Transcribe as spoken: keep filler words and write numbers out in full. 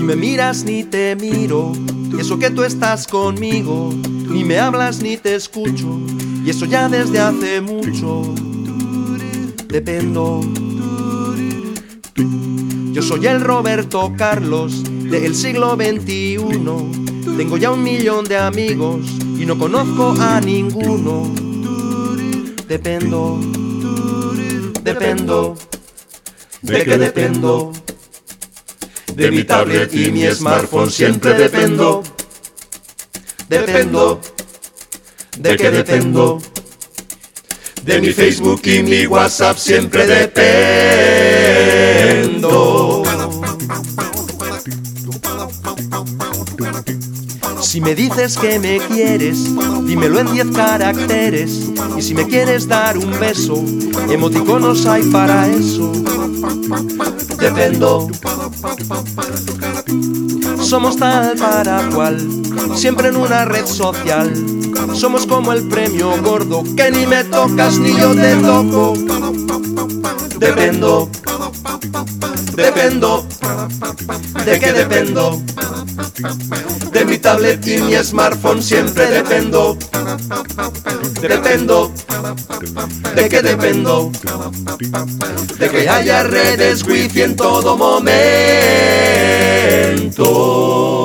me miras ni te miro, y eso que tú estás conmigo, ni me hablas ni te escucho, y eso ya desde hace mucho. Dependo. Yo soy el Roberto Carlos del siglo veintiuno. Tengo ya un millón de amigos y no conozco a ninguno. Dependo. Dependo. ¿De qué dependo? De mi tablet y mi smartphone siempre dependo. Dependo. ¿De qué dependo? De mi Facebook y mi WhatsApp siempre dependo. Si me dices que me quieres, dímelo en diez caracteres. Y si me quieres dar un beso, emoticonos hay para eso. Dependo. Somos tal para cual, siempre en una red social. Somos como el premio gordo, que ni me tocas ni yo te toco. Dependo. Dependo. ¿De qué dependo? De mi tablet y mi smartphone siempre dependo. Dependo. ¿De qué dependo? De que haya redes wifi en todo momento.